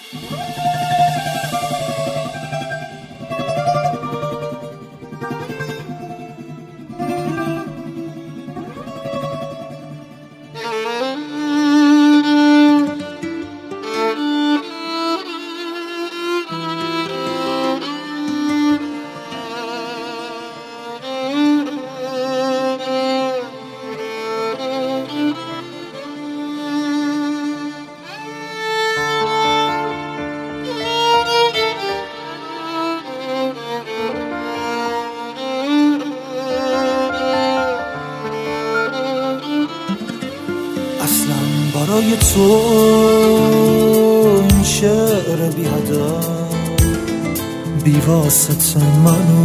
برای تو این شعر بی هدف بی واسطه منو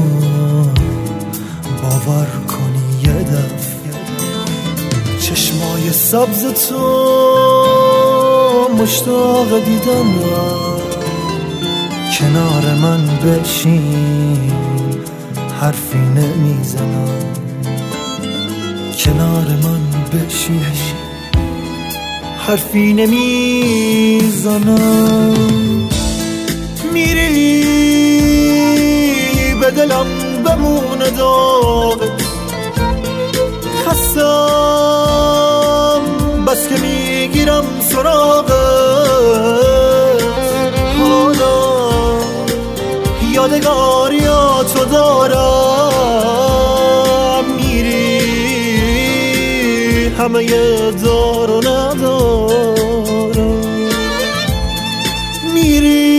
باور کنی یه دفعه چشمای سبز تو مشتاق دیدنم کنار من بشین حرفی نمیزنم کنار من بشین حرفی نمیزنم میری به دلم بمونه داغت خستم بس که میگیرم سراغت حالا یادگاریاتو دارم میری همه دار و ندارم میری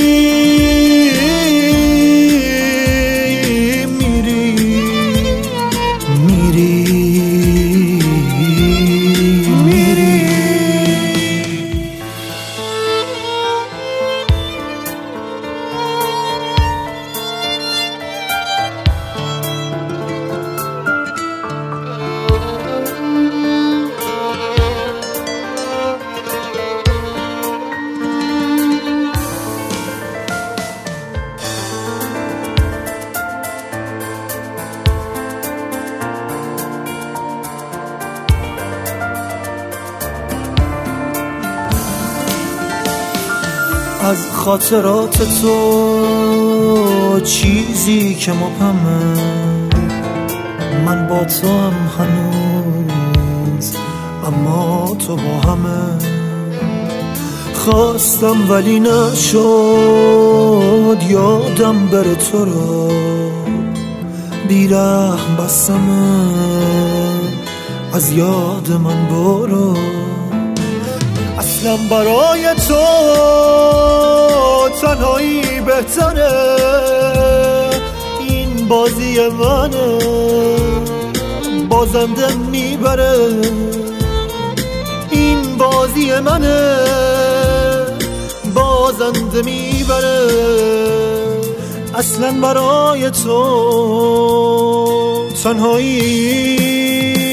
از خاطرات تو چیزی که مبهمه من با تو هم هنوز اما تو با همه خواستم ولی نشد یادم بره تو رو بیرحم بستمه از یاد من برو اصلا برای تو تنهایی بهتره این بازی منه بازنده میبره این بازی منه بازنده میبره اصلا برای تو تنهایی